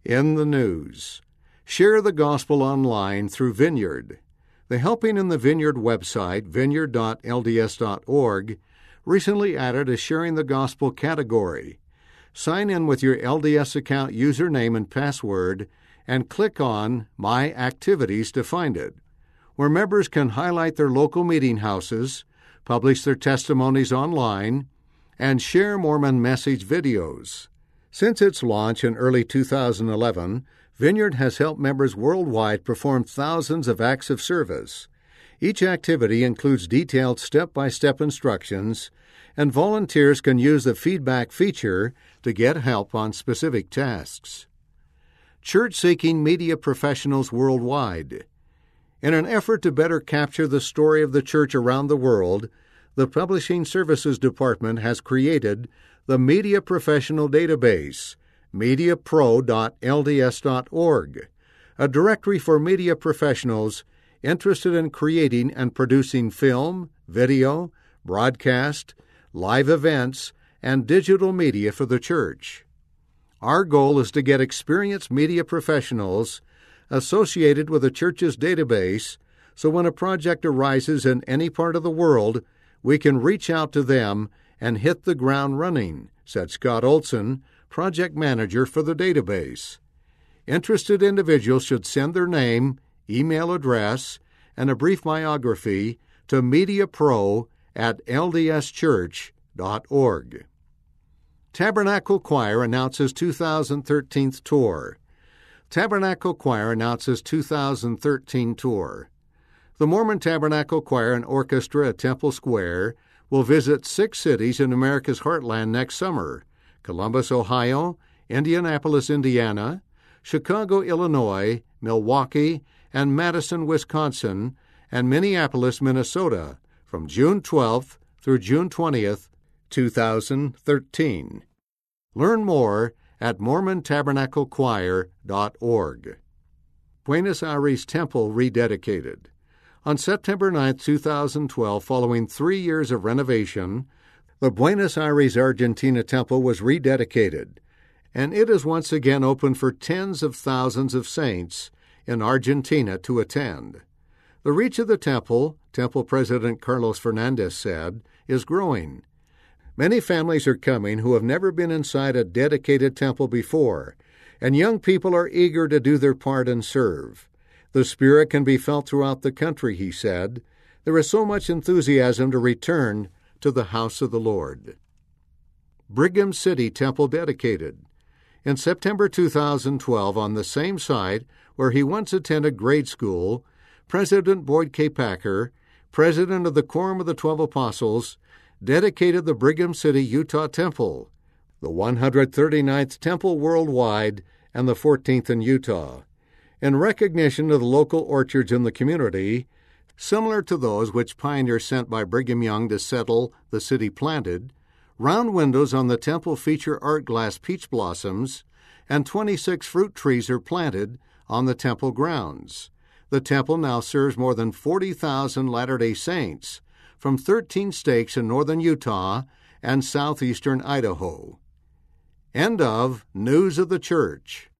In the news, share the gospel online through Vineyard. The Helping in the Vineyard website, vineyard.lds.org, recently added a Sharing the Gospel category. Sign in with your LDS account username and password and click on My Activities to find it, where members can highlight their local meeting houses, publish their testimonies online, and share Mormon message videos. Since its launch in early 2011, Vineyard has helped members worldwide perform thousands of acts of service. Each activity includes detailed step-by-step instructions, and volunteers can use the feedback feature to get help on specific tasks. Church-seeking media professionals worldwide. In an effort to better capture the story of the church around the world, the Publishing Services Department has created the Media Professional Database, mediapro.lds.org, a directory for media professionals interested in creating and producing film, video, broadcast, live events, and digital media for the church. Our goal is to get experienced media professionals associated with a church's database so when a project arises in any part of the world, we can reach out to them and hit the ground running, said Scott Olson, project manager for the database. Interested individuals should send their name, email address, and a brief biography to mediapro@ldschurch.org. Tabernacle Choir announces 2013 tour. Tabernacle Choir announces 2013 tour. The Mormon Tabernacle Choir and Orchestra at Temple Square will visit 6 cities in America's heartland next summer: Columbus, Ohio, Indianapolis, Indiana, Chicago, Illinois, Milwaukee, and Madison, Wisconsin, and Minneapolis, Minnesota, from June 12th through June 20th, 2013. Learn more at MormonTabernacleChoir.org. Buenos Aires Temple rededicated. On September 9, 2012, following 3 years of renovation, the Buenos Aires, Argentina Temple was rededicated, and it is once again open for tens of thousands of saints in Argentina to attend. The reach of the temple, Temple President Carlos Fernandez said, is growing. Many families are coming who have never been inside a dedicated temple before, and young people are eager to do their part and serve. The Spirit can be felt throughout the country, he said. There is so much enthusiasm to return to the house of the Lord. Brigham City Temple dedicated. In September 2012, on the same site where he once attended grade school, President Boyd K. Packer, president of the Quorum of the 12 Apostles, dedicated the Brigham City, Utah Temple, the 139th temple worldwide and the 14th in Utah, in recognition of the local orchards in the community, similar to those which pioneers sent by Brigham Young to settle the city planted. Round windows on the temple feature art glass peach blossoms, and 26 fruit trees are planted on the temple grounds. The temple now serves more than 40,000 Latter-day Saints from 13 states in northern Utah and southeastern Idaho. End of News of the Church.